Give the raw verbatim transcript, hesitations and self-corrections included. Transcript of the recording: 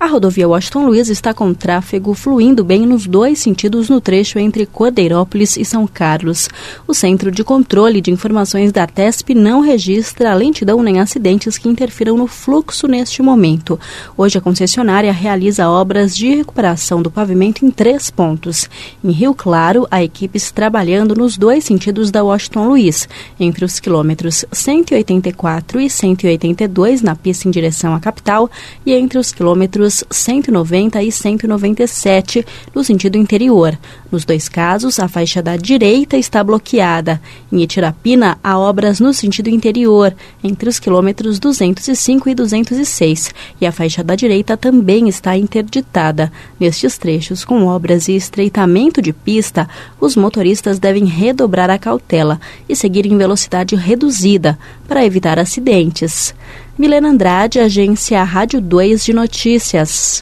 rodovia Washington Luiz está com tráfego fluindo bem nos dois sentidos no trecho entre Cordeirópolis e São Carlos. O Centro de Controle de Informações da TESP não registra lentidão nem acidentes que interfiram no fluxo neste momento. Hoje a concessionária realiza obras de recuperação do pavimento em três pontos. Em Rio Claro, há equipes trabalhando nos dois sentidos da Washington Luiz, entre os quilômetros cento e oitenta e quatro e cento e oitenta e dois na pista em direção à capital e entre os quilômetros cento e noventa e cento e noventa e sete no sentido interior. Nos dois casos, a faixa da direita está bloqueada. Em Itirapina, há obras no sentido interior, entre os quilômetros duzentos e cinco e duzentos e seis, e a faixa da direita também está interditada. Nestes trechos, com obras e estreitamento de pista, os motoristas devem redobrar a cautela e seguir em velocidade reduzida para evitar acidentes. Milena Andrade, Agência Rádio dois de Notícias.